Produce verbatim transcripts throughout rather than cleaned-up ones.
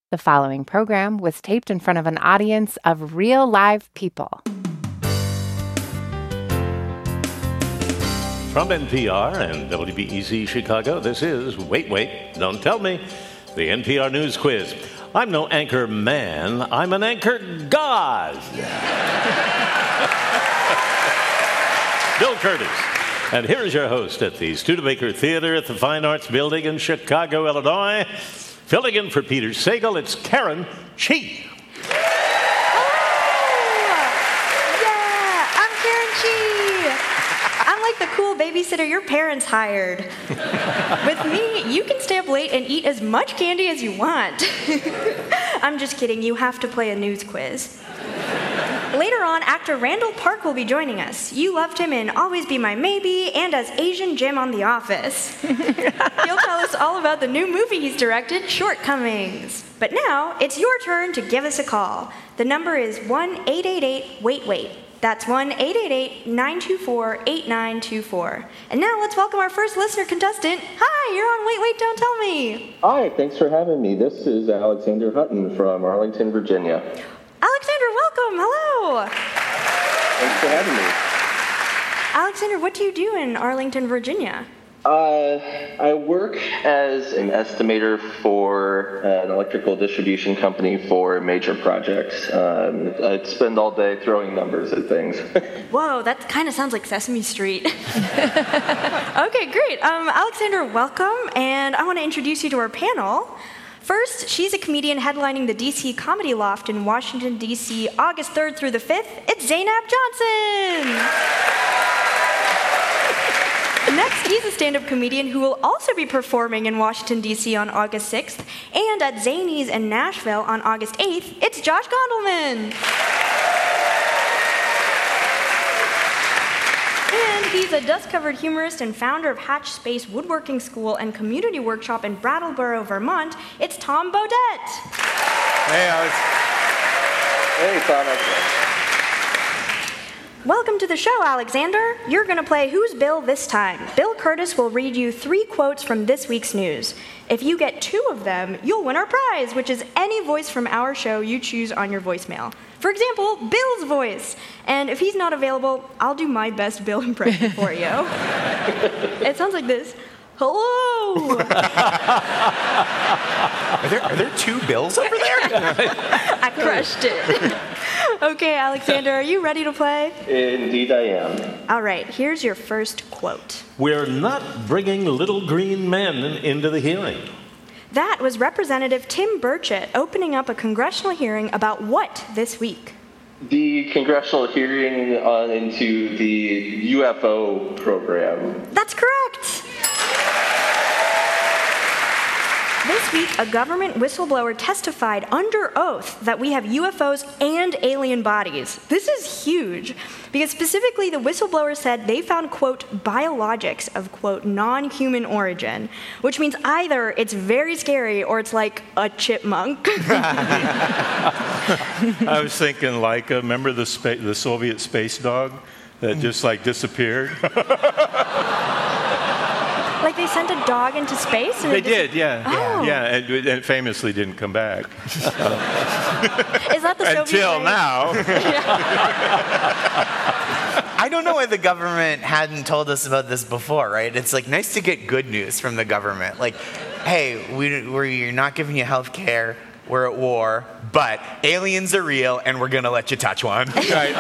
The following program was taped in front of an audience of real live people. From N P R and W B E Z Chicago, this is Wait, Wait, Don't Tell Me, the N P R News Quiz. I'm no anchor man, I'm an anchor god. Bill Curtis. And here is your host at the Studebaker Theater at the Fine Arts Building in Chicago, Illinois. Filling in for Peter Sagal, it's Karen Chee. Yeah, I'm Karen Chee. I'm like the cool babysitter your parents hired. With me, you can stay up late and eat as much candy as you want. I'm just kidding, you have to play a news quiz. Later on, actor Randall Park will be joining us. You loved him in Always Be My Maybe and as Asian Jim on The Office. He'll tell us all about the new movie he's directed, Shortcomings. But now, it's your turn to give us a call. The number is one eight eight eight wait wait. That's one eight eight eight nine two four eight nine two four. And now let's welcome our first listener contestant. Hi, you're on Wait, Wait, Don't Tell Me. Hi, thanks for having me. This is Alexander Hutton from Arlington, Virginia. Alexander, welcome. Hello. Thanks for having me. Alexander, what do you do in Arlington, Virginia? Uh, I work as an estimator for an electrical distribution company for major projects. Um, I spend all day throwing numbers at things. Whoa, that kind of sounds like Sesame Street. Okay, great. Um, Alexander, welcome, and I want to introduce you to our panel. First, she's a comedian headlining the D C Comedy Loft in Washington, D C, August third through the fifth. It's Zainab Johnson! Next, he's a stand-up comedian who will also be performing in Washington, D C on August sixth, and at Zanies in Nashville on August eighth. It's Josh Gondelman! And he's a dust-covered humorist and founder of Hatch Space Woodworking School and Community Workshop in Brattleboro, Vermont. It's Tom Bodett. Hey, Alex. Hey, Tom. How's it going? Welcome to the show, Alexander. You're going to play Who's Bill this time. Bill Curtis will read you three quotes from this week's news. If you get two of them, you'll win our prize, which is any voice from our show you choose on your voicemail. For example, Bill's voice. And if he's not available, I'll do my best Bill impression for you. It sounds like this. Hello! Are there, are there two Bills over there? I crushed it. Okay, Alexander, are you ready to play? Indeed I am. All right, here's your first quote. We're not bringing little green men into the hearing. That was Representative Tim Burchett opening up a congressional hearing about what this week? The congressional hearing on into the U F O program. That's correct! This week, a government whistleblower testified under oath that we have U F Os and alien bodies. This is huge, because specifically the whistleblower said they found, quote, biologics of, quote, non-human origin, which means either it's very scary or it's like a chipmunk. I was thinking like, uh, remember the, spa- the Soviet space dog that just like disappeared? Like they sent a dog into space? And They it dis- did, yeah. Oh. Yeah, and it, it famously didn't come back. Is that the Soviet Until way? now. I don't know why the government hadn't told us about this before, right? It's like nice to get good news from the government. Like, hey, we, we're not giving you health care, we're at war, but aliens are real and we're going to let you touch one. Right.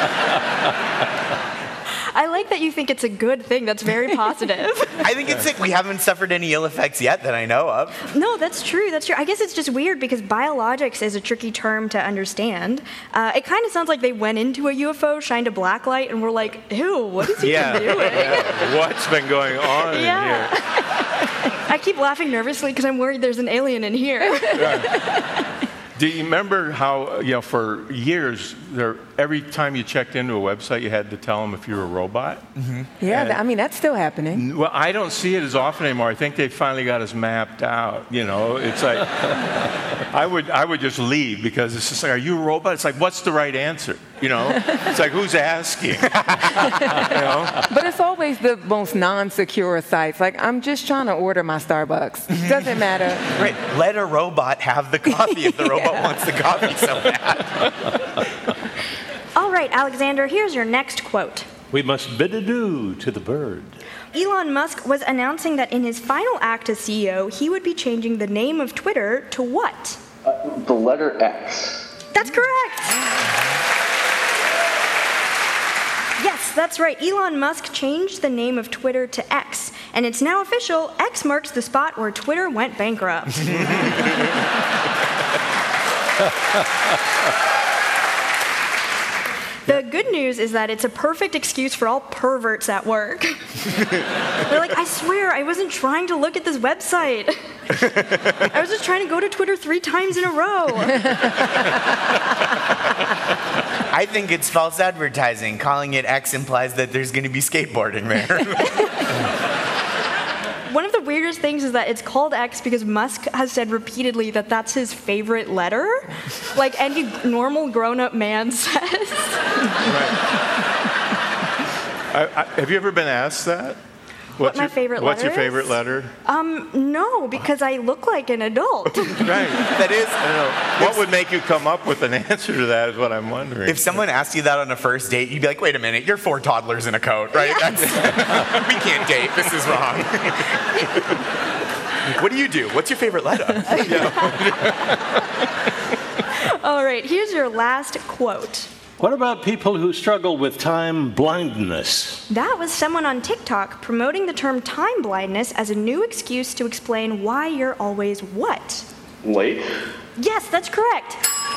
I like that you think it's a good thing. That's very positive. I think it's like we haven't suffered any ill effects yet that I know of. No, that's true. That's true. I guess it's just weird because biologics is a tricky term to understand. Uh, it kind of sounds like they went into a U F O, shined a black light, and were like, ew, what is he Yeah. doing? Yeah. What's been going on Yeah. in here? I keep laughing nervously because I'm worried there's an alien in here. Right. Do you remember how, you know, for years, there, every time you checked into a website, you had to tell them if you were a robot? Mm-hmm. Yeah, And- I mean, that's still happening. Well, I don't see it as often anymore. I think they finally got us mapped out, you know. It's like, I would I would just leave because it's just like, are you a robot? It's like, what's the right answer? You know? It's like, who's asking? You know? But it's always the most non-secure sites. Like, I'm just trying to order my Starbucks. Doesn't matter. Right. Let a robot have the coffee if the robot Yeah. wants the coffee so bad. All right, Alexander, here's your next quote. We must bid adieu to the bird. Elon Musk was announcing that in his final act as C E O, he would be changing the name of Twitter to what? Uh, the letter X. That's correct. Yes, that's right. Elon Musk changed the name of Twitter to X, and it's now official. X marks the spot where Twitter went bankrupt. The good news is that it's a perfect excuse for all perverts at work. They're like, I swear, I wasn't trying to look at this website. I was just trying to go to Twitter three times in a row. I think it's false advertising. Calling it X implies that there's going to be skateboarding there. One of the weirdest things is that it's called X because Musk has said repeatedly that that's his favorite letter. Like any normal grown-up man says. Right. I, I, have you ever been asked that? What's my your, favorite What's letter your favorite is? letter? Um, no, because I look like an adult. Right. That is, I don't know. What would make you come up with an answer to that is what I'm wondering. if someone asked you that on a first date, you'd be like, wait a minute, you're four toddlers in a coat, right? That's, we can't date. This is wrong. What do you do? What's your favorite letter? All right, here's your last quote. What about people who struggle with time blindness? That was someone on TikTok promoting the term time blindness as a new excuse to explain why you're always what? Late. Yes, that's correct.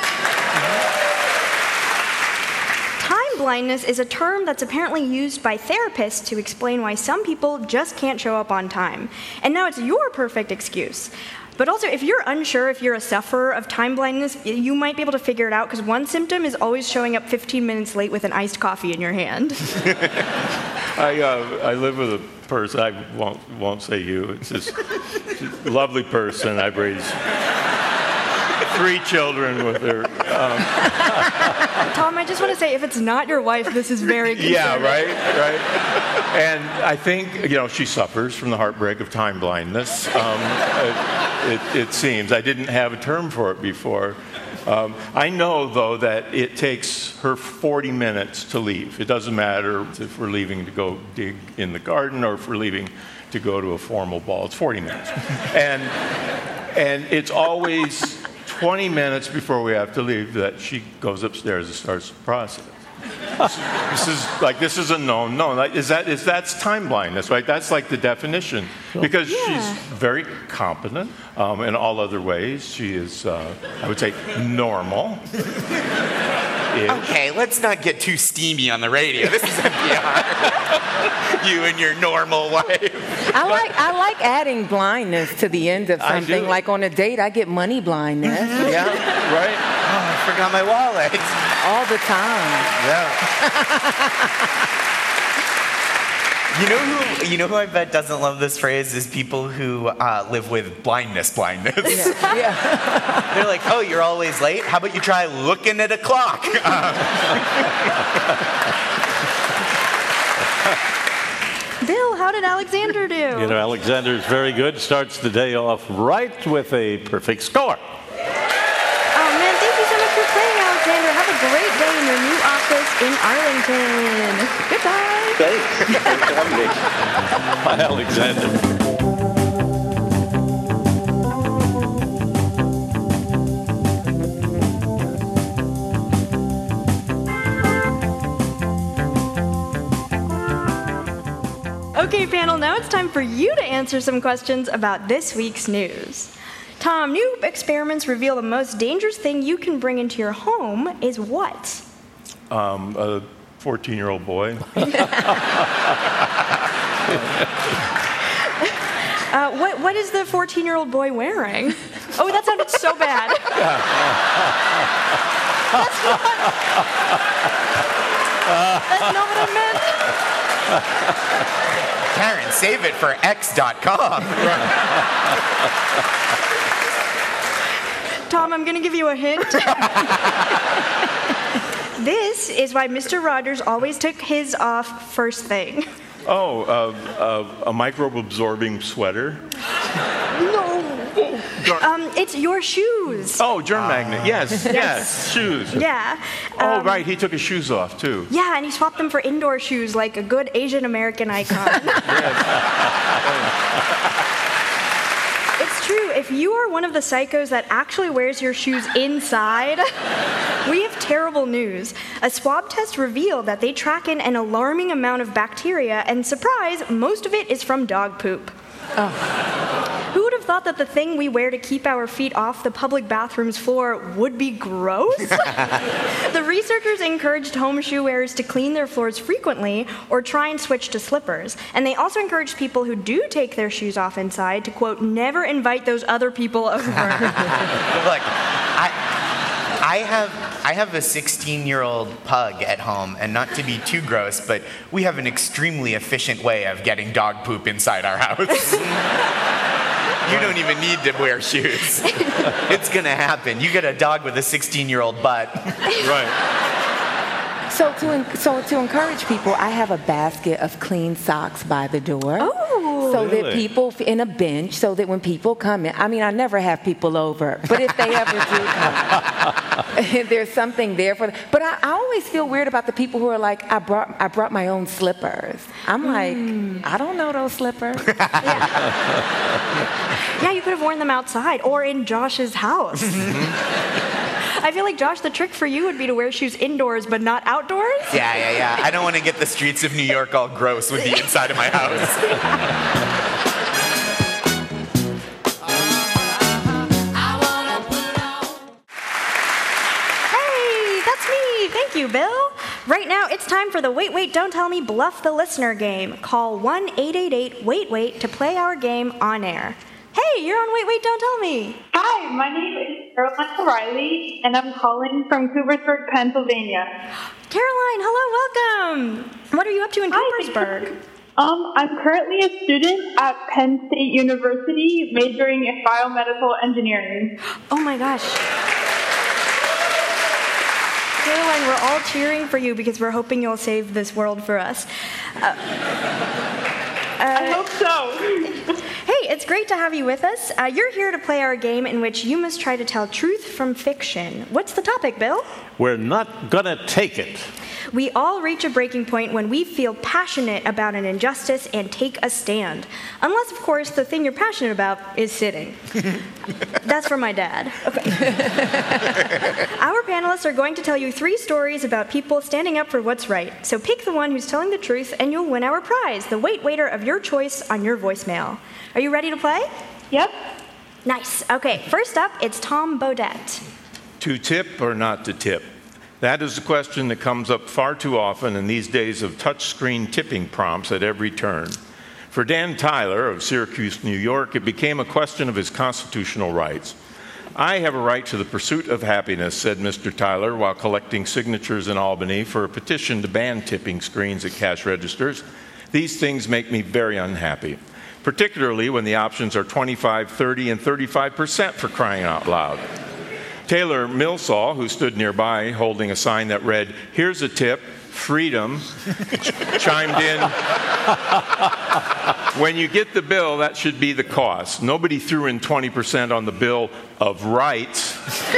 Time blindness is a term that's apparently used by therapists to explain why some people just can't show up on time. And now it's your perfect excuse. But also, if you're unsure if you're a sufferer of time blindness, you might be able to figure it out because one symptom is always showing up fifteen minutes late with an iced coffee in your hand. I uh, I live with a person. I won't won't say you. It's just she's a lovely person. I've raised three children with her. Um, Tom, I just want to say, if it's not your wife, this is very concerning. yeah, right, right. And I think you know she suffers from the heartbreak of time blindness. Um, it, it, it seems I didn't have a term for it before. Um, I know, though, that it takes her forty minutes to leave. It doesn't matter if we're leaving to go dig in the garden or if we're leaving to go to a formal ball. It's forty minutes. And, and it's always twenty minutes before we have to leave that she goes upstairs and starts the process. This, this is like this is a known known. Like, is that is that's time blindness, right? That's like the definition because Yeah. she's very competent um, in all other ways. She is, uh, I would say, normal. Okay, let's not get too steamy on the radio. This is N P R. You and your normal wife. I like I like adding blindness to the end of I something. do. Like on a date, I get money blindness Yeah, right. Oh, I forgot my wallet. all the time. Yeah. You know who? You know who I bet doesn't love this phrase is people who uh, live with blindness. Blindness. Yeah. Yeah. They're like, oh, you're always late. How about you try looking at a clock? Bill, how did Alexander do? You know, Alexander's very good. Starts the day off right with a perfect score. Oh, man, thank you so much for playing, Alexander. Have a great day in your new office in Arlington. Goodbye. Thanks. Thanks for having me. Bye, Alexander. Okay, panel, now it's time for you to answer some questions about this week's news. Tom, new experiments reveal the most dangerous thing you can bring into your home is what? Um, a fourteen-year-old boy. Uh, what, what is the fourteen-year-old boy wearing? Oh, that sounded so bad. That's not, that's not what I meant. Karen, save it for X dot com. Tom, I'm going to give you a hint. This is why Mister Rogers always took his off first thing. Oh, uh, uh, a microbe-absorbing sweater? No. Um, it's your shoes. Oh, germ magnet. Yes, yes, shoes. Yeah. Oh, um, right. He took his shoes off, too. Yeah, and he swapped them for indoor shoes like a good Asian American icon. It's true. If you are one of the psychos that actually wears your shoes inside, we have terrible news. A swab test revealed that they track in an alarming amount of bacteria, and surprise, most of it is from dog poop. Oh. Who would have thought that the thing we wear to keep our feet off the public bathroom's floor would be gross? The researchers encouraged home shoe wearers to clean their floors frequently or try and switch to slippers. And they also encouraged people who do take their shoes off inside to, quote, never invite those other people over. Look, I, I have I have a sixteen-year-old pug at home, and not to be too gross, but we have an extremely efficient way of getting dog poop inside our house. You don't even need to wear shoes. It's gonna happen. You get a dog with a sixteen-year-old butt. Right. So to en- so to encourage people, I have a basket of clean socks by the door. Oh, so really? that people in a bench, so that when people come in, I mean, I never have people over, but if they ever do come, there's something there for them. But I, I always feel weird about the people who are like, I brought I brought my own slippers. I'm like, mm. I don't know those slippers. Yeah. Yeah, you could have worn them outside or in Josh's house. I feel like, Josh, the trick for you would be to wear shoes indoors but not outdoors. Yeah, yeah, yeah. I don't want to get the streets of New York all gross with the inside of my house. Hey, that's me. Thank you, Bill. Right now, it's time for the Wait, Wait, Don't Tell Me Bluff the Listener game. Call one eight eight eight wait wait to play our game on air. Hey, you're on Wait, Wait, Don't Tell Me. Hi, my name is Caroline O'Reilly, and I'm calling from Coopersburg, Pennsylvania. Caroline, hello, welcome. What are you up to in Hi, Coopersburg? Um, I'm currently a student at Penn State University, majoring in biomedical engineering. Oh my gosh. Caroline, we're all cheering for you because we're hoping you'll save this world for us. Uh, I uh, hope so. Hey, it's great to have you with us. Uh, you're here to play our game in which you must try to tell truth from fiction. What's the topic, Bill? We're not gonna take it. We all reach a breaking point when we feel passionate about an injustice and take a stand. Unless, of course, the thing you're passionate about is sitting. That's from my dad. Okay. Our panelists are going to tell you three stories about people standing up for what's right. So pick the one who's telling the truth and you'll win our prize, the Wait Waiter of your choice on your voicemail. Are you ready to play? Yep. Nice. Okay, first up, it's Tom Bodette. To tip or not to tip? That is a question that comes up far too often in these days of touchscreen tipping prompts at every turn. For Dan Tyler of Syracuse, New York, it became a question of his constitutional rights. I have a right to the pursuit of happiness, said Mister Tyler while collecting signatures in Albany for a petition to ban tipping screens at cash registers. These things make me very unhappy, particularly when the options are twenty-five, thirty, and thirty-five percent for crying out loud. Taylor Millsaw, who stood nearby holding a sign that read, "Here's a tip, freedom," chimed in, "When you get the bill, that should be the cost. Nobody threw in twenty percent on the bill of rights."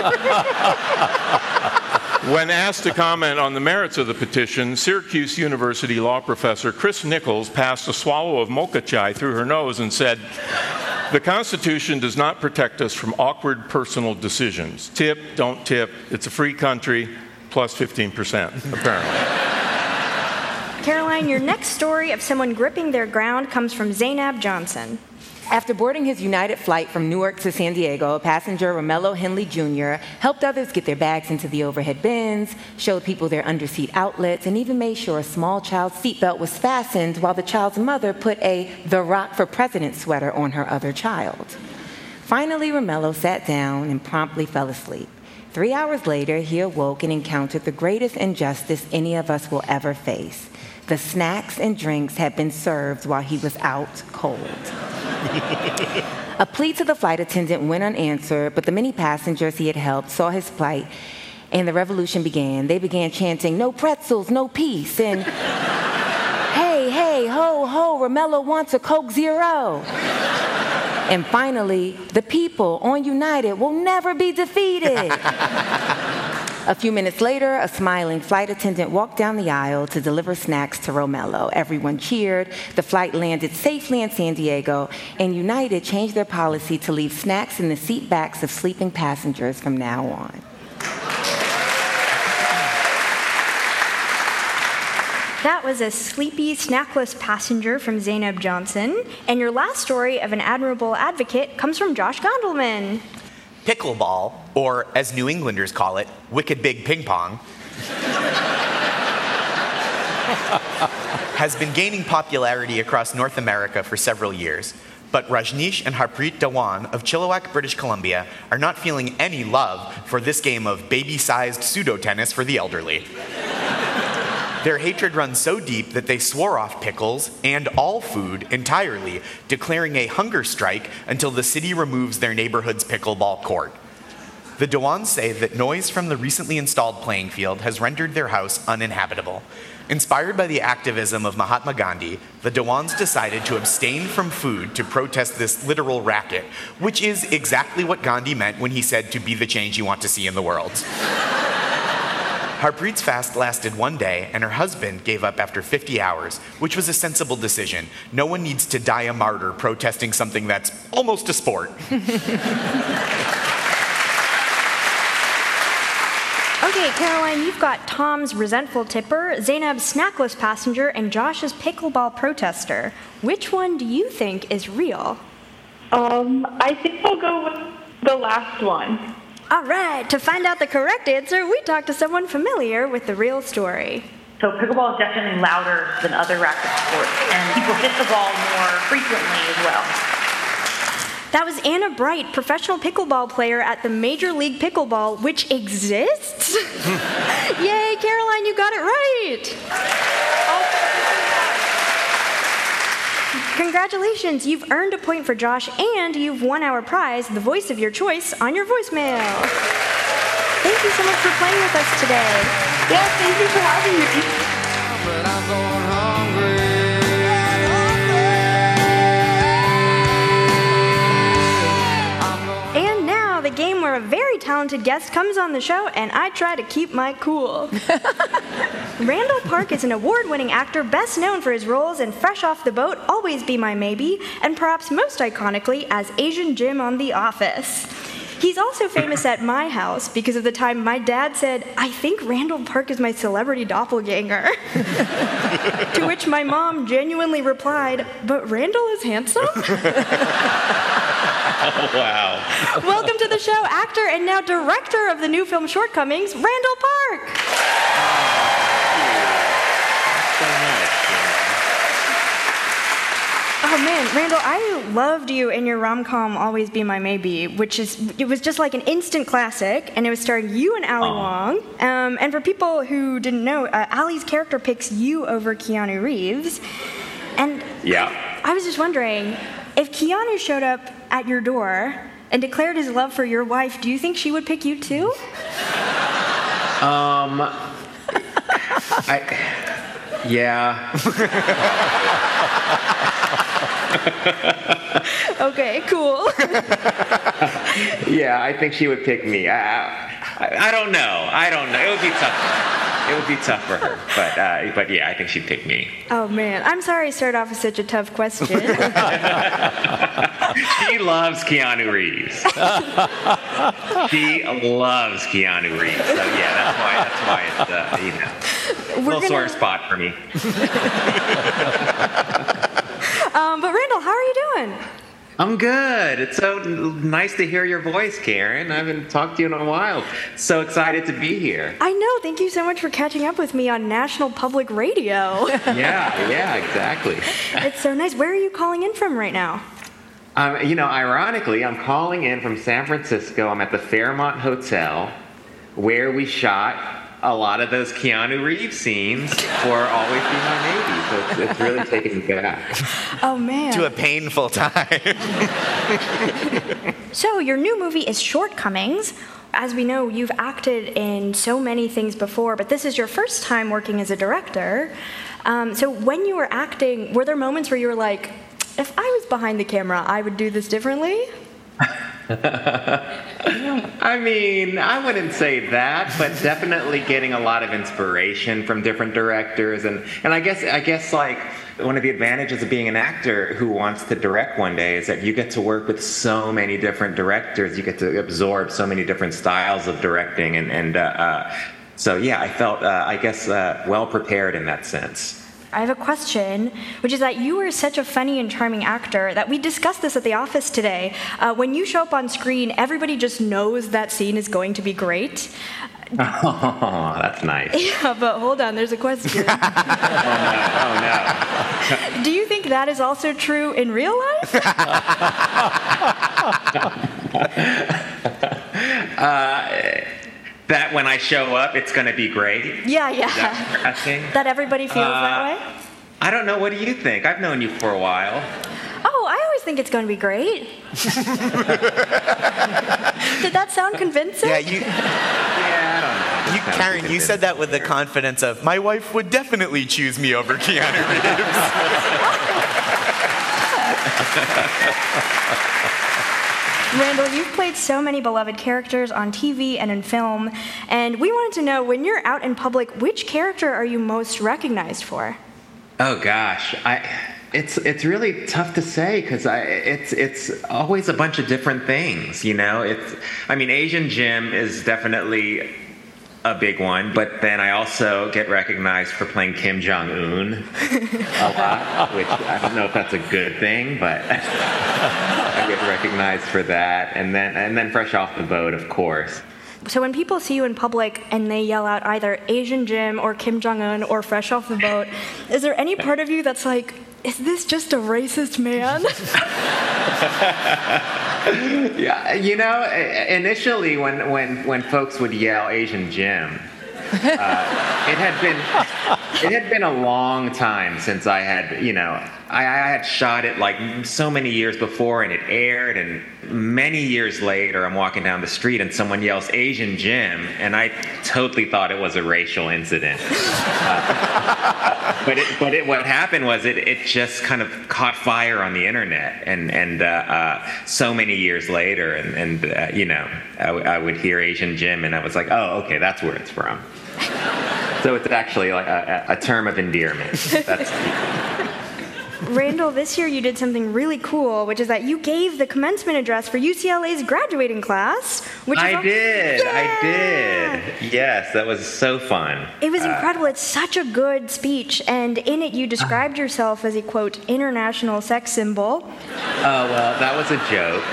When asked to comment on the merits of the petition, Syracuse University law professor Chris Nichols passed a swallow of mocha chai through her nose and said, "The Constitution does not protect us from awkward personal decisions. Tip, don't tip, it's a free country, plus fifteen percent, apparently." Caroline, your next story of someone gripping their ground comes from Zainab Johnson. After boarding his United flight from Newark to San Diego, passenger Romello Henley Junior helped others get their bags into the overhead bins, showed people their underseat outlets, and even made sure a small child's seatbelt was fastened while the child's mother put a The Rock for President sweater on her other child. Finally, Romello sat down and promptly fell asleep. Three hours later, he awoke and encountered the greatest injustice any of us will ever face. The snacks and drinks had been served while he was out cold. A plea to the flight attendant went unanswered, but the many passengers he had helped saw his plight, and the revolution began. They began chanting, "No pretzels, no peace," and "Hey, hey, ho, ho, Romello wants a Coke Zero." And finally, the people on United will never be defeated. A few minutes later, a smiling flight attendant walked down the aisle to deliver snacks to Romello. Everyone cheered. The flight landed safely in San Diego, and United changed their policy to leave snacks in the seat backs of sleeping passengers from now on. That was a sleepy, snackless passenger from Zainab Johnson. And your last story of an admirable advocate comes from Josh Gondelman. Pickleball, or as New Englanders call it, wicked big ping pong, has been gaining popularity across North America for several years. But Rajneesh and Harpreet Dhawan of Chilliwack, British Columbia, are not feeling any love for this game of baby-sized pseudo-tennis for the elderly. Their hatred runs so deep that they swore off pickles and all food entirely, declaring a hunger strike until the city removes their neighborhood's pickleball court. The Dhawans say that noise from the recently installed playing field has rendered their house uninhabitable. Inspired by the activism of Mahatma Gandhi, the Dhawans decided to abstain from food to protest this literal racket, which is exactly what Gandhi meant when he said to be the change you want to see in the world. Harpreet's fast lasted one day, and her husband gave up after fifty hours, which was a sensible decision. No one needs to die a martyr protesting something that's almost a sport. Okay, Caroline, you've got Tom's resentful tipper, Zainab's snackless passenger, and Josh's pickleball protester. Which one do you think is real? Um, I think I'll go with the last one. All right, to find out the correct answer, we talked to someone familiar with the real story. So pickleball is definitely louder than other racket sports, and people hit the ball more frequently as well. That was Anna Bright, professional pickleball player at the Major League Pickleball, which exists? Yay, Caroline, you got it right! Congratulations, you've earned a point for Josh, and you've won our prize, the voice of your choice, on your voicemail. Thank you so much for playing with us today. Yes, thank you for having me. But I'm going hungry. And now, the game where a very talented guest comes on the show, and I try to keep my cool. Randall Park is an award-winning actor best known for his roles in Fresh Off the Boat, Always Be My Maybe, and perhaps most iconically as Asian Jim on The Office. He's also famous at my house because of the time my dad said, "I think Randall Park is my celebrity doppelganger." To which my mom genuinely replied, "But Randall is handsome?" Oh, wow. Welcome to the show, actor and now director of the new film Shortcomings, Randall Park. Oh man, Randall, I loved you in your rom-com Always Be My Maybe, which is, it was just like an instant classic, and it was starring you and Ali Wong. Um, and for people who didn't know, uh, Ali's character picks you over Keanu Reeves. And yeah. I was just wondering, if Keanu showed up at your door and declared his love for your wife, do you think she would pick you too? Um, I, yeah. Okay, cool. Yeah, I think she would pick me. I, I, I don't know. I don't know. It would be tough for her. It would be tough for her. But, uh, but yeah, I think she'd pick me. Oh man, I'm sorry I started off with such a tough question. She loves Keanu Reeves. She loves Keanu Reeves. So yeah, that's why. That's why it's uh, you know, a little gonna... sore spot for me. Um, but Randall, how are you doing? I'm good. It's so nice to hear your voice, Karen. I haven't talked to you in a while. So excited to be here. I know. Thank you so much for catching up with me on National Public Radio. Yeah, yeah, exactly. It's so nice. Where are you calling in from right now? Um, you know, ironically, I'm calling in from San Francisco. I'm at the Fairmont Hotel, where we shot a lot of those Keanu Reeves scenes for Always Be My Maybe. So it's, it's really taken me back. Oh, man. To a painful time. So, your new movie is Shortcomings. As we know, you've acted in so many things before, but this is your first time working as a director. Um, so, when you were acting, were there moments where you were like, if I was behind the camera, I would do this differently? I mean, I wouldn't say that, but definitely getting a lot of inspiration from different directors, and, and I guess I guess like one of the advantages of being an actor who wants to direct one day is that you get to work with so many different directors. You get to absorb so many different styles of directing, and and uh, uh, so yeah, I felt uh, I guess uh, well prepared in that sense. I have a question, which is that you are such a funny and charming actor that we discussed this at the office today. Uh, when you show up on screen, everybody just knows that scene is going to be great. Oh, that's nice. Yeah, but hold on, there's a question. Oh, no. Oh, no. Do you think that is also true in real life? uh, That when I show up, it's going to be great? Yeah, yeah. Is that what you're asking? That everybody feels uh, that way? I don't know. What do you think? I've known you for a while. Oh, I always think it's going to be great. Did that sound convincing? Yeah, you... Yeah, I don't know. You, Karen, you said that with the confidence of, my wife would definitely choose me over Keanu Reeves. Randall, you've played so many beloved characters on T V and in film, and we wanted to know, when you're out in public, which character are you most recognized for? Oh gosh, I it's it's really tough to say because I it's it's always a bunch of different things, you know. It's I mean, Asian Jim is definitely a big one, but then I also get recognized for playing Kim Jong-un a lot, which I don't know if that's a good thing, but I get recognized for that. And then and then Fresh Off the Boat, of course. So when people see you in public and they yell out either Asian Jim or Kim Jong-un or Fresh Off the Boat, is there any part of you that's like, is this just a racist man? Yeah, you know, initially when, when, when folks would yell Asian Jim, uh, it had been it had been a long time since I had, you know, I, I had shot it like so many years before and it aired, and many years later I'm walking down the street and someone yells Asian Jim, and I totally thought it was a racial incident. Uh, but it, but it, what happened was it, it just kind of caught fire on the internet, and and uh, uh, so many years later, and, and uh, you know, I, w- I would hear Asian Jim and I was like, oh, okay, that's where it's from. So it's actually like a, a term of endearment. That's Randall, this year you did something really cool, which is that you gave the commencement address for U C L A's graduating class. Which I is did, yeah! I did. Yes, that was so fun. It was Uh, incredible. It's such a good speech, and in it you described yourself as a, quote, international sex symbol. Oh, well, that was a joke.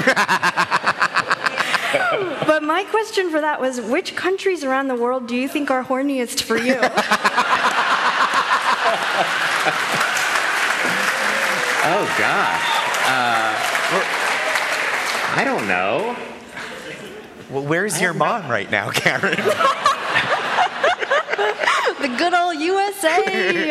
But my question for that was, which countries around the world do you think are horniest for you? Oh, gosh. Uh, well, I don't know. Well, where's your mom right now, Karen? The good old U S A.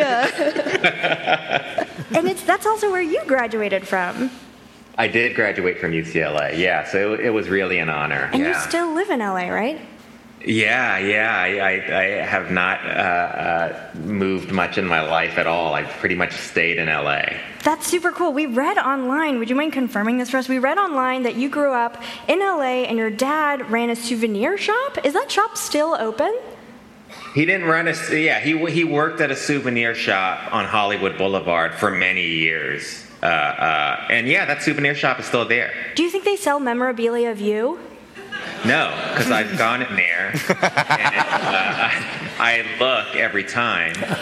And it's that's also where you graduated from. I did graduate from U C L A, yeah, so it, it was really an honor. And yeah. you still live in L A, right? Yeah, yeah, I, I, I have not uh, uh, moved much in my life at all. I've pretty much stayed in L A. That's super cool. We read online, would you mind confirming this for us? We read online that you grew up in L A and your dad ran a souvenir shop. Is that shop still open? He didn't run a, yeah, he, he worked at a souvenir shop on Hollywood Boulevard for many years. Uh, uh, and yeah, that souvenir shop is still there. Do you think they sell memorabilia of you? No, because I've gone in there, and uh, I look every time. And,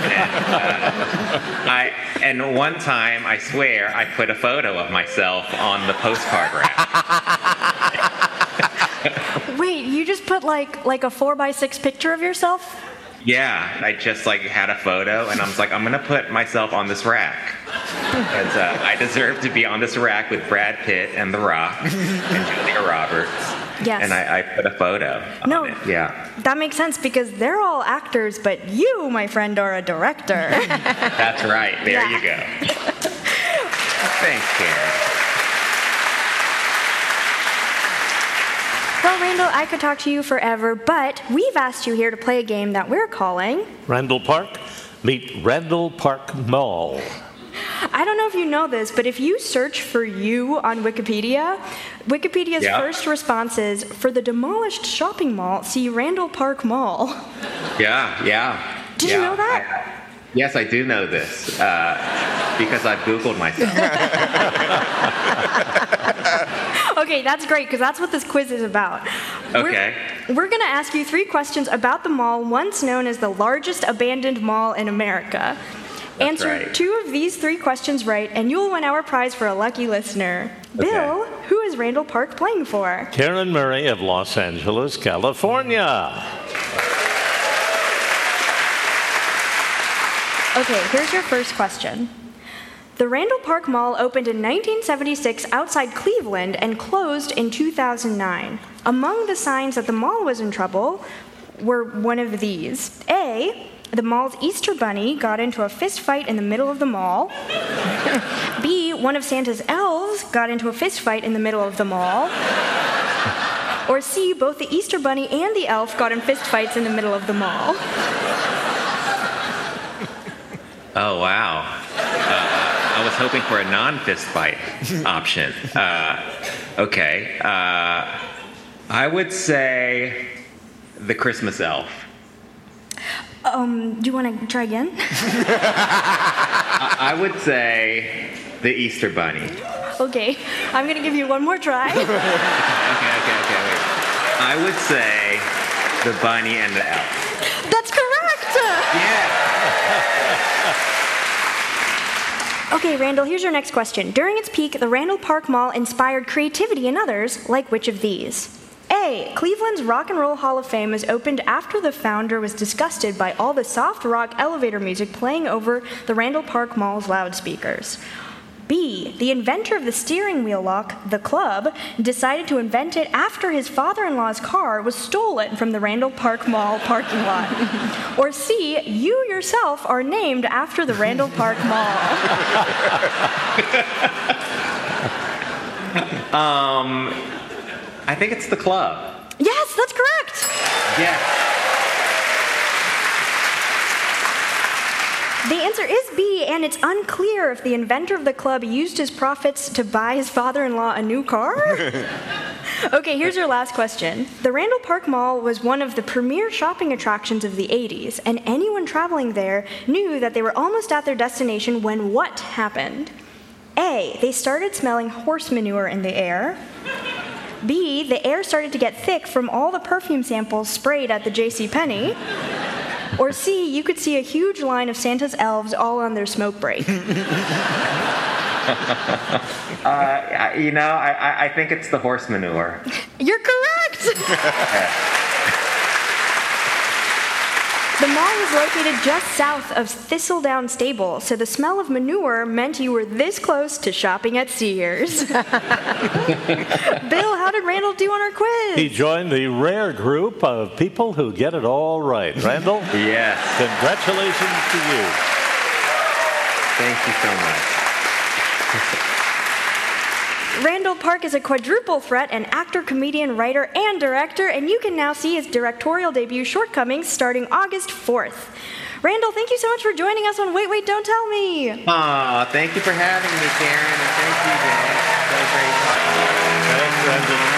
uh, I, and one time, I swear, I put a photo of myself on the postcard rack. Wait, you just put like like a four by six picture of yourself? Yeah, I just like had a photo, and I was like, I'm gonna put myself on this rack. Because uh, I deserve to be on this rack with Brad Pitt and The Rock and Julia Roberts. Yes. And I, I put a photo No. on it. Yeah. That makes sense because they're all actors, but you, my friend, are a director. That's right. There Yeah. you go. Thanks, Karen. Well, Randall, I could talk to you forever, but we've asked you here to play a game that we're calling Randall Park, meet Randall Park Mall. I don't know if you know this, but if you search for you on Wikipedia, Wikipedia's Yeah. first response is, for the demolished shopping mall, see Randall Park Mall. Yeah, yeah. Did you yeah. know that? I- yes, I do know this uh, because I've Googled myself. Okay, that's great, because that's what this quiz is about. Okay. We're, we're going to ask you three questions about the mall once known as the largest abandoned mall in America. That's Answer right. two of these three questions right, and you'll win our prize for a lucky listener. Bill, who is Randall Park playing for? Karen Murray of Los Angeles, California. Okay, here's your first question. The Randall Park Mall opened in nineteen seventy-six outside Cleveland and closed in two thousand nine. Among the signs that the mall was in trouble were one of these. A, the mall's Easter Bunny got into a fist fight in the middle of the mall. B, one of Santa's elves got into a fist fight in the middle of the mall. Or C, both the Easter Bunny and the elf got in fist fights in the middle of the mall. Oh, wow. Uh, I was hoping for a non-fist fight option. Uh, okay. Uh, I would say the Christmas elf. Um, do you want to try again? I, I would say the Easter Bunny. Okay, I'm going to give you one more try. Okay, okay, okay, wait. I would say the bunny and the elf. That's correct! Yeah. Okay, Randall, here's your next question. During its peak, the Randall Park Mall inspired creativity in others, like which of these? A, Cleveland's Rock and Roll Hall of Fame was opened after the founder was disgusted by all the soft rock elevator music playing over the Randall Park Mall's loudspeakers. B, the inventor of the steering wheel lock, the club, decided to invent it after his father-in-law's car was stolen from the Randall Park Mall parking lot. Or C, you yourself are named after the Randall Park Mall. um, I think it's the club. Yes, that's correct. Yes. The answer is B, and it's unclear if the inventor of the club used his profits to buy his father-in-law a new car. Okay, here's your last question. The Randall Park Mall was one of the premier shopping attractions of the eighties, and anyone traveling there knew that they were almost at their destination when what happened? A, they started smelling horse manure in the air. B, the air started to get thick from all the perfume samples sprayed at the JCPenney. Or C, you could see a huge line of Santa's elves all on their smoke break. uh, you know, I, I think it's the horse manure. You're correct! The mall was located just south of Thistledown Stable, so the smell of manure meant you were this close to shopping at Sears. Bill, how did Randall do on our quiz? He joined the rare group of people who get it all right. Randall? Yes. Congratulations to you. Thank you so much. Randall Park is a quadruple threat, an actor, comedian, writer, and director, and you can now see his directorial debut, Shortcomings, starting August fourth. Randall, thank you so much for joining us on Wait, Wait, Don't Tell Me. Aw, thank you for having me, Karen, and thank you, Dan. So great talking to you. Thanks,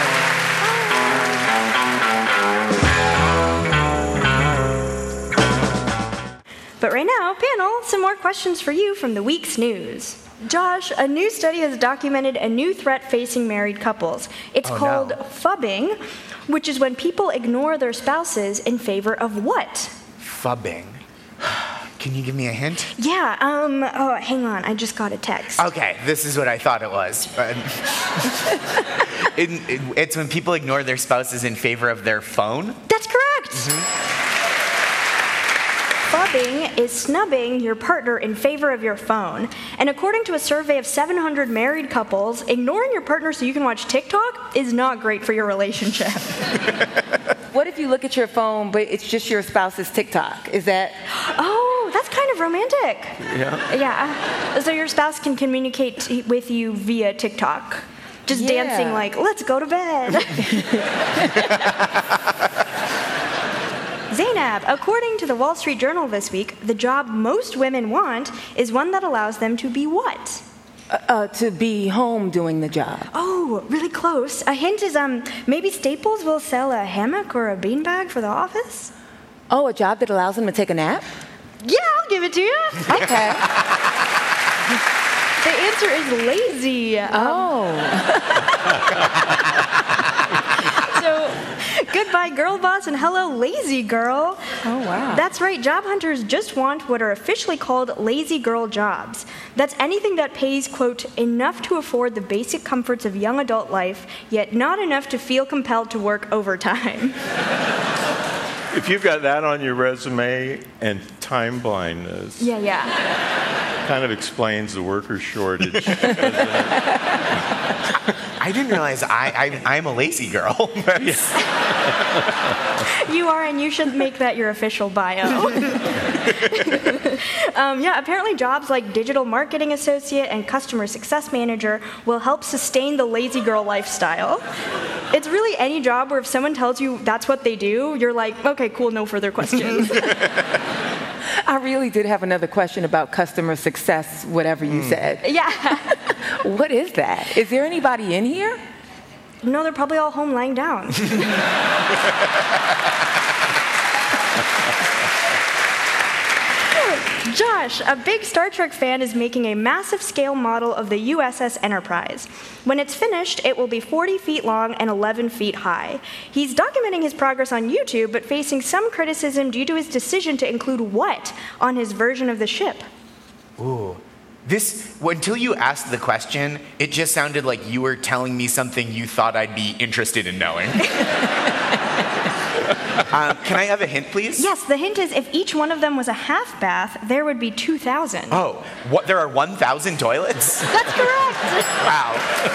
Randall. But right now, panel, some more questions for you from the week's news. Josh, a new study has documented a new threat facing married couples. It's Oh, called no. phubbing, which is when people ignore their spouses in favor of what? Phubbing. Can you give me a hint? Yeah, um, oh, hang on, I just got a text. Okay, this is what I thought it was. But it, it, it's when people ignore their spouses in favor of their phone. That's correct. Fubbing is snubbing your partner in favor of your phone. And according to a survey of seven hundred married couples, ignoring your partner so you can watch TikTok is not great for your relationship. What if you look at your phone, but it's just your spouse's TikTok? Is that... Oh, that's kind of romantic. Yeah. Yeah. So your spouse can communicate with you via TikTok. Just Yeah. dancing like, let's go to bed. Zainab, according to the Wall Street Journal this week, the job most women want is one that allows them to be what? Uh, uh, to be home doing the job. Oh, really close. A hint is um maybe Staples will sell a hammock or a beanbag for the office? Oh, a job that allows them to take a nap? Yeah, I'll give it to you. Okay. The answer is lazy. Oh. So, goodbye, girl boss, and hello, lazy girl. Oh, wow. That's right. Job hunters just want what are officially called lazy girl jobs. That's anything that pays, quote, enough to afford the basic comforts of young adult life, yet not enough to feel compelled to work overtime. If you've got that on your resume and time blindness, Yeah, yeah. kind of explains the worker shortage. I didn't realize I, I, I'm a lazy girl. You are, and you should make that your official bio. um, yeah, apparently jobs like digital marketing associate and customer success manager will help sustain the lazy girl lifestyle. It's really any job where if someone tells you that's what they do, you're like, okay, cool, no further questions. I really did have another question about customer success, whatever you Mm. said. Yeah. What is that? Is there anybody in here? No, they're probably all home lying down. Josh, a big Star Trek fan, is making a massive scale model of the U S S Enterprise. When it's finished, it will be forty feet long and eleven feet high. He's documenting his progress on YouTube, but facing some criticism due to his decision to include what on his version of the ship? Ooh. This, until you asked the question, it just sounded like you were telling me something you thought I'd be interested in knowing. um, can I have a hint, please? Yes, the hint is if each one of them was a half bath, there would be two thousand. Oh, what? There are one thousand toilets? That's correct. Wow.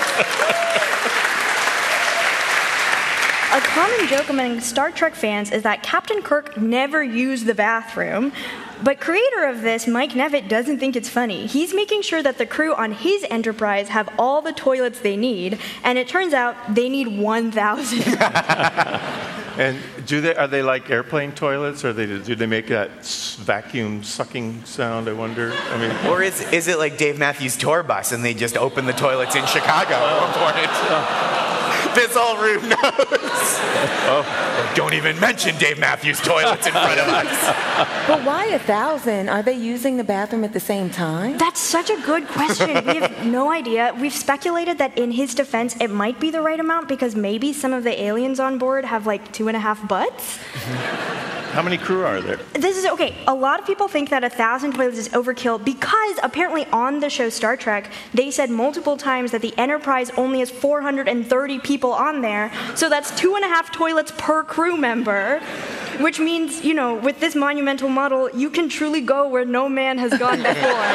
A common joke among Star Trek fans is that Captain Kirk never used the bathroom. But creator of this, Mike Nevitt, doesn't think it's funny. He's making sure that the crew on his Enterprise have all the toilets they need, and it turns out they need one thousand. And do they are they like airplane toilets, or they do they make that s- vacuum sucking sound? I wonder. I mean, Or is, is it like Dave Matthews' tour bus and they just open the toilets in Chicago at one point? This whole room knows. Oh, don't even mention Dave Matthews' toilets in front of us. But why a thousand? Are they using the bathroom at the same time? That's such a good question. We have no idea. We've speculated that in his defense, it might be the right amount because maybe some of the aliens on board have like two and a half butts. how many crew are there? This is okay. A lot of people think that a thousand toilets is overkill because apparently on the show Star Trek, they said multiple times that the Enterprise only has four hundred thirty people on there, so that's two and a half toilets per crew member, which means, you know, with this monumental model, you can truly go where no man has gone before.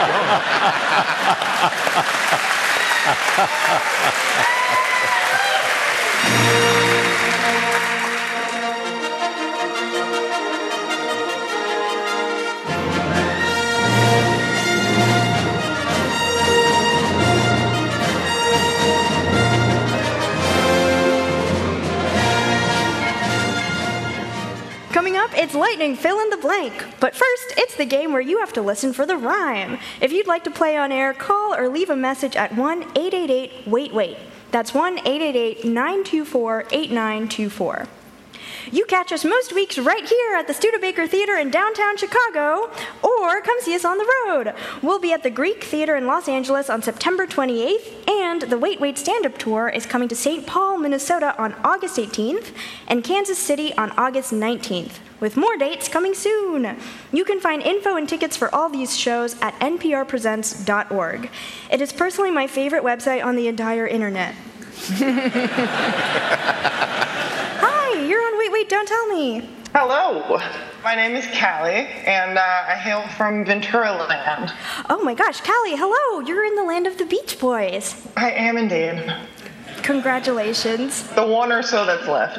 Coming up, it's lightning fill in the blank. But first, it's the game where you have to listen for the rhyme. If you'd like to play on air, call or leave a message at one eight eight eight wait wait. That's one eight eight eight nine two four eight nine two four. You catch us most weeks right here at the Studebaker Theater in downtown Chicago, or come see us on the road. We'll be at the Greek Theater in Los Angeles on September twenty-eighth, and the Wait Wait stand-up tour is coming to Saint Paul, Minnesota on August eighteenth, and Kansas City on August nineteenth, with more dates coming soon. You can find info and tickets for all these shows at n p r presents dot org. It is personally my favorite website on the entire internet. Hi, you're on Wait Wait Don't tell me. Hello. My name is Callie, and uh, I hail from Ventura Land. Oh my gosh, Callie, hello. You're in the land of the Beach Boys. I am indeed. Congratulations. The one or so that's left.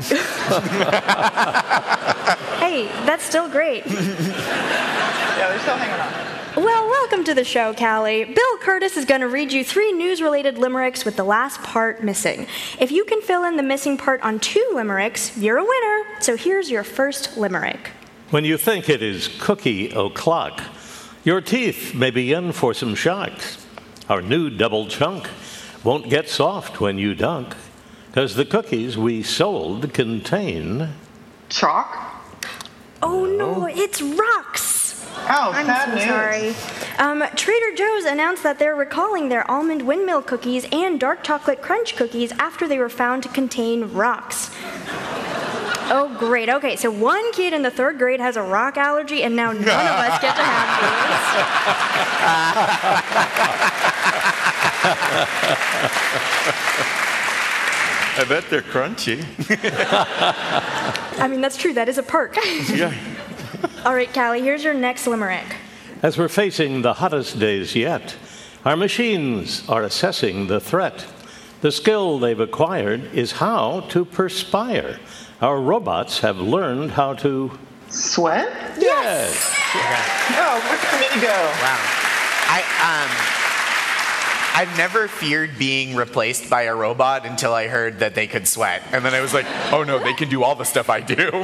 Hey, that's still great. Yeah, they're still hanging on. Well, welcome to the show, Callie. Bill Curtis is going to read you three news-related limericks with the last part missing. If you can fill in the missing part on two limericks, you're a winner. So here's your first limerick. When you think it is cookie o'clock, your teeth may be in for some shocks. Our new double chunk won't get soft when you dunk, because the cookies we sold contain... Chalk? Oh, no, it's rocks. Oh, I'm sad so news. sorry. Um, Trader Joe's announced that they're recalling their almond windmill cookies and dark chocolate crunch cookies after they were found to contain rocks. Oh, great. Okay, so one kid in the third grade has a rock allergy, and now none of us get to have I bet they're crunchy. I mean, that's true. That is a perk. Yeah. All right, Callie, here's your next limerick. As we're facing the hottest days yet, our machines are assessing the threat. The skill they've acquired is how to perspire. Our robots have learned how to... Sweat? Yes! Oh, where did me go? Wow. I, um... I've never feared being replaced by a robot until I heard that they could sweat. And then I was like, oh no, they can do all the stuff I do.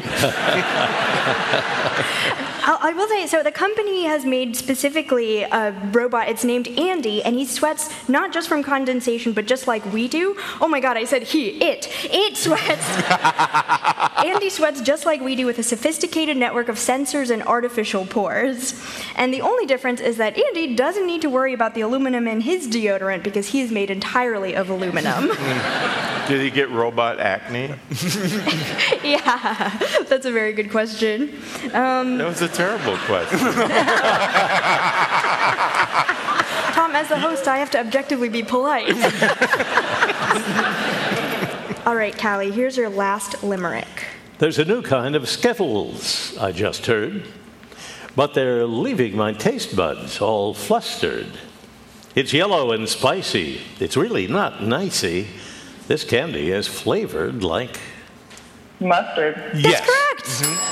I'll, I will say, so the company has made specifically a robot. It's named Andy, and he sweats not just from condensation, but just like we do. Oh my God, I said he, it, it sweats. Andy sweats just like we do with a sophisticated network of sensors and artificial pores. And the only difference is that Andy doesn't need to worry about the aluminum in his deodorant because he's made entirely of aluminum. Did he get robot acne? Yeah, that's a very good question. Um, That was a terrible question. Tom, as the host, I have to objectively be polite. All right, Callie, here's your last limerick. There's a new kind of Skittles, I just heard, but they're leaving my taste buds all flustered. It's yellow and spicy. It's really not nicey. This candy is flavored like... Mustard. Yes. That's correct.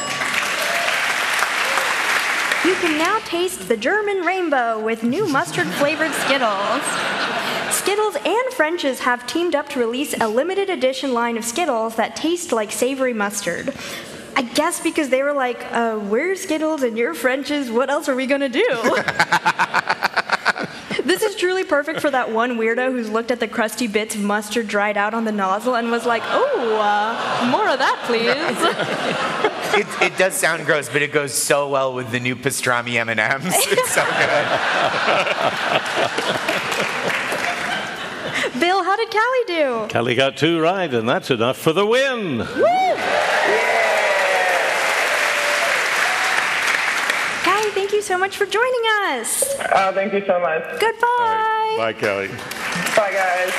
Mm-hmm. You can now taste the German rainbow with new mustard-flavored Skittles. Skittles and French's have teamed up to release a limited edition line of Skittles that taste like savory mustard. I guess because they were like, uh, we're Skittles and you're French's, what else are we gonna do? This is truly perfect for that one weirdo who's looked at the crusty bits of mustard dried out on the nozzle and was like, oh, uh, more of that, please. It, it does sound gross, but it goes so well with the new pastrami M and M's. It's so good. Bill, how did Callie do? Callie got two right, and that's enough for the win. Woo! Callie, thank you so much for joining us. Oh, thank you so much. Goodbye. All right. Bye, Kelly. Bye, guys.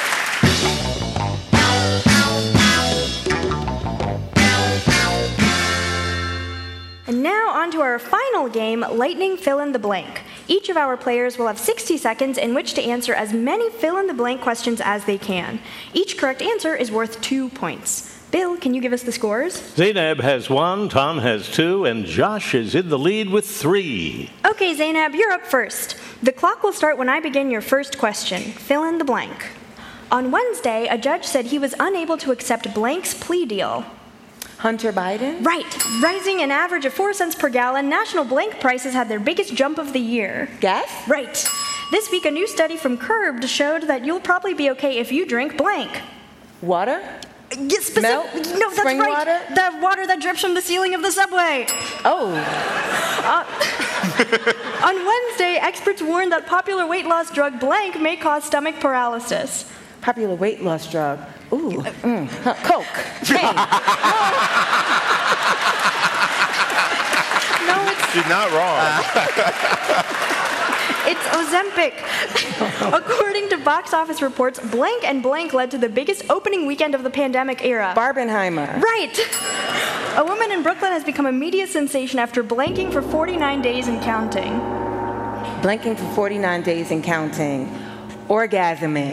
And now on to our final game, Lightning Fill in the Blank. Each of our players will have sixty seconds in which to answer as many fill-in-the-blank questions as they can. Each correct answer is worth two points. Bill, can you give us the scores? Zainab has one, Tom has two, and Josh is in the lead with three. Okay, Zainab, you're up first. The clock will start when I begin your first question. Fill in the blank. On Wednesday, a judge said he was unable to accept blank's plea deal. Hunter Biden? Right. Rising an average of four cents per gallon, national blank prices had their biggest jump of the year. Gas? Right. This week, a new study from Curbed showed that you'll probably be okay if you drink blank. Water? Yes, specific- Milk? No, that's Spring right. water? The water that drips from the ceiling of the subway. Oh. Uh, on Wednesday, experts warned that popular weight loss drug blank may cause stomach paralysis. Popular weight loss drug. Ooh. Mm. Huh. Coke. Hey. No, it's... She's not wrong. It's Ozempic. According to box office reports, blank and blank led to the biggest opening weekend of the pandemic era. Barbenheimer. Right. A woman in Brooklyn has become a media sensation after blanking for forty-nine days and counting. Blanking for forty-nine days and counting. Orgasming.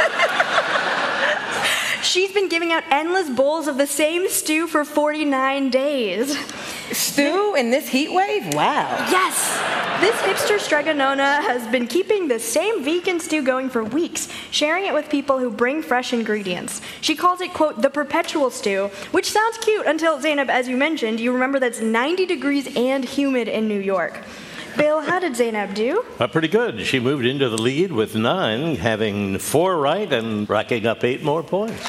She's been giving out endless bowls of the same stew for forty-nine days. Stew in this heat wave? Wow. Yes! This hipster stregonona has been keeping the same vegan stew going for weeks, sharing it with people who bring fresh ingredients. She calls it, quote, the perpetual stew, which sounds cute until, Zainab, as you mentioned, you remember that's ninety degrees and humid in New York. Bill, how did Zainab do? Uh, pretty good. She moved into the lead with nine, having four right and racking up eight more points.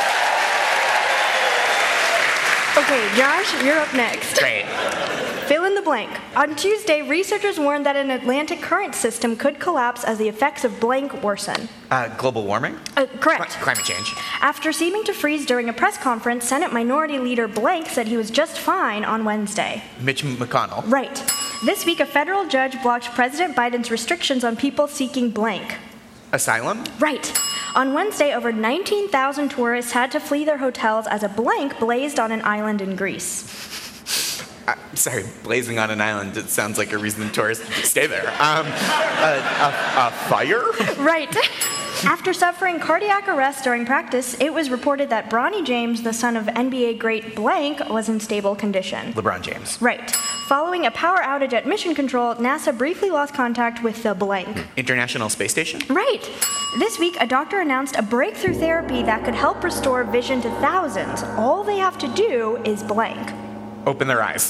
Okay, Josh, you're up next. Great. Fill in the blank. On Tuesday, researchers warned that an Atlantic current system could collapse as the effects of blank worsen. Uh, global warming? Uh, correct. Cl- climate change. After seeming to freeze during a press conference, Senate Minority Leader Blank said he was just fine on Wednesday. Mitch McConnell. Right. This week, a federal judge blocked President Biden's restrictions on people seeking blank. Asylum? Right. On Wednesday, over nineteen thousand tourists had to flee their hotels as a blank blazed on an island in Greece. Uh, sorry, blazing on an island, it sounds like a reason tourists stay there. Um, a, a, a fire? Right. After suffering cardiac arrest during practice, it was reported that Bronny James, the son of N B A great blank, was in stable condition. LeBron James. Right. Following a power outage at Mission Control, NASA briefly lost contact with the blank. International Space Station? Right. This week, a doctor announced a breakthrough therapy that could help restore vision to thousands. All they have to do is blank. Open their eyes.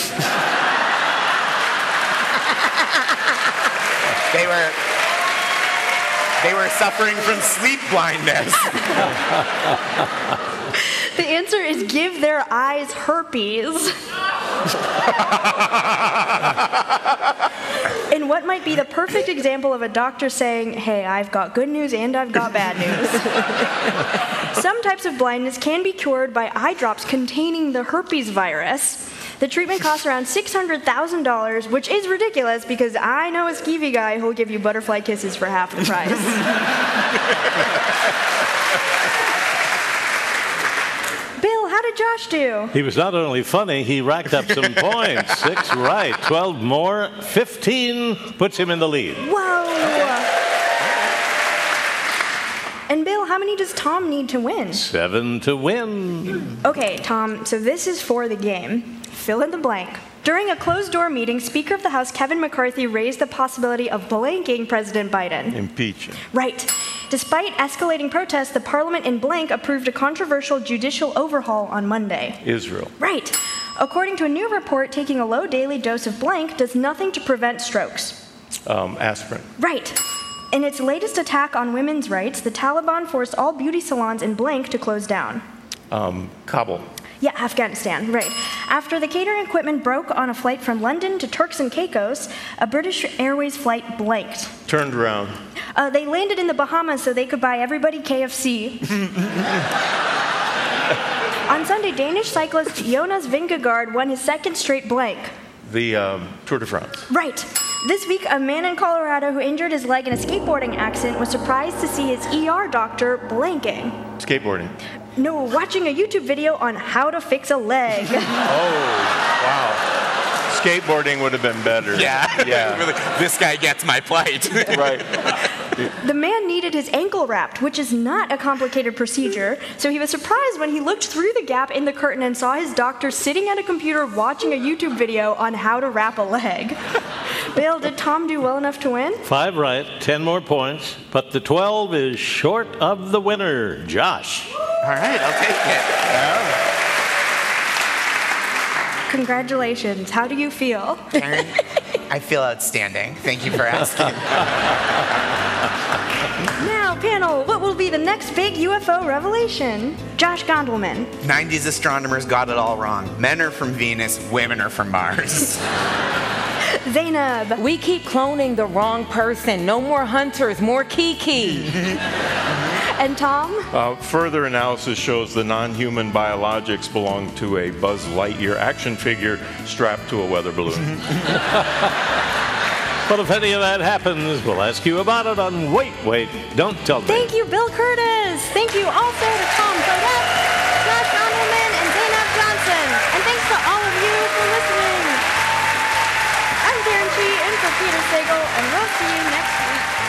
They were... They were suffering from sleep blindness. The answer is give their eyes herpes. In what might be the perfect example of a doctor saying, hey, I've got good news and I've got bad news. Some types of blindness can be cured by eye drops containing the herpes virus. The treatment costs around six hundred thousand dollars, which is ridiculous because I know a skeevy guy who'll give you butterfly kisses for half the price. Bill, how did Josh do? He was not only funny, he racked up some points. Six right, twelve more, fifteen puts him in the lead. Whoa! And Bill, how many does Tom need to win? Seven to win. Okay, Tom, so this is for the game. Fill in the blank. During a closed-door meeting, Speaker of the House Kevin McCarthy raised the possibility of blanking President Biden. Impeach him. Right. Despite escalating protests, the parliament in blank approved a controversial judicial overhaul on Monday. Israel. Right. According to a new report, taking a low daily dose of blank does nothing to prevent strokes. Um, aspirin. Right. In its latest attack on women's rights, the Taliban forced all beauty salons in blank to close down. Um, Kabul. Yeah, Afghanistan, right. After the catering equipment broke on a flight from London to Turks and Caicos, a British Airways flight blanked. Turned around. Uh, they landed in the Bahamas so they could buy everybody K F C. On Sunday, Danish cyclist Jonas Vingegaard won his second straight blank. The um, Tour de France. Right. This week, a man in Colorado who injured his leg in a skateboarding accident was surprised to see his E R doctor blanking. Skateboarding. No, watching a YouTube video on how to fix a leg. Oh, wow. Skateboarding would have been better. Yeah. Yeah. This guy gets my plight. Right. The man needed his ankle wrapped, which is not a complicated procedure, so he was surprised when he looked through the gap in the curtain and saw his doctor sitting at a computer watching a YouTube video on how to wrap a leg. Bill, did Tom do well enough to win? Five right, ten more points, but the twelve is short of the winner, Josh. All right, I'll take it. Oh. Congratulations. How do you feel? Karen, I feel outstanding. Thank you for asking. Now, panel, what will be the next big U F O revelation? Josh Gondelman. nineties astronomers got it all wrong. Men are from Venus, women are from Mars. Zainab. We keep cloning the wrong person. No more hunters, more Kiki. And Tom? Uh, further analysis shows the non-human biologics belong to a Buzz Lightyear action figure strapped to a weather balloon. Well, if any of that happens, we'll ask you about it on Wait, Wait, Don't Tell Me. Thank you, Bill Curtis. Thank you also to Tom Burdett, Josh Gondelman, and Zainab Johnson. And thanks Sagal, and we'll see you next week.